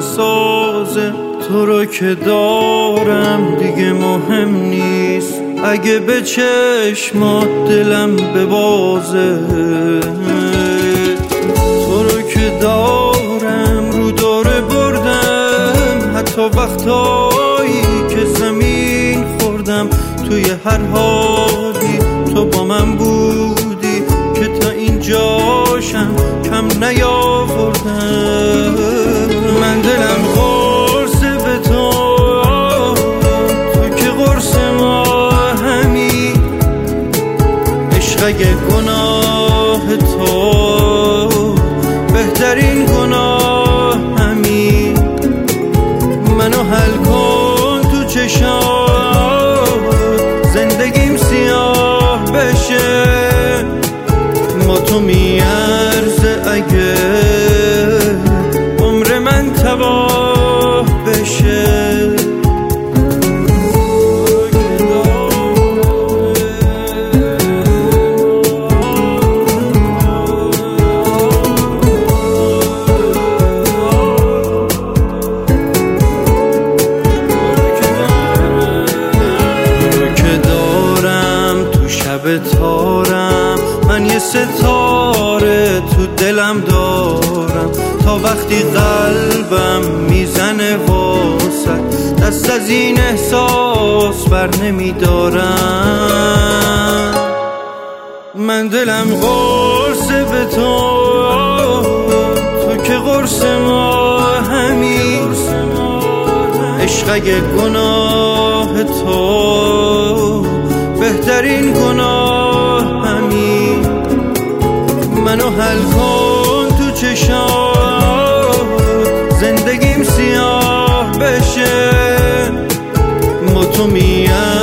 بسازه. تو رو که دارم دیگه مهم نیست، اگه به چشمات دلم ببازه. تو رو که دارم رو داره بردم، حتی وقتایی که زمین خوردم. توی هر حالی تو با من بودی که تا اینجاشم کم نیاوردم. من دلم قرصه به تو، تو که قرص ما همی. عشق اگه گناه تو بهترین گناه همی. منو حل کن تو چشات، زندگیم سیاه بشه. ما تو میارزه اگه عمر من تباه بشه. شب تارم من یه ستاره تو دلم دارم، تا وقتی قلبم میزنه واسه دست از این احساس بر نمیدارم. من دلم قرصه به تو، تو که قرص ما همی. عشق اگه گناه تو بهترین گناه همی. منو حل کن تو چشات، زندگیم سیاه بشه. ما تو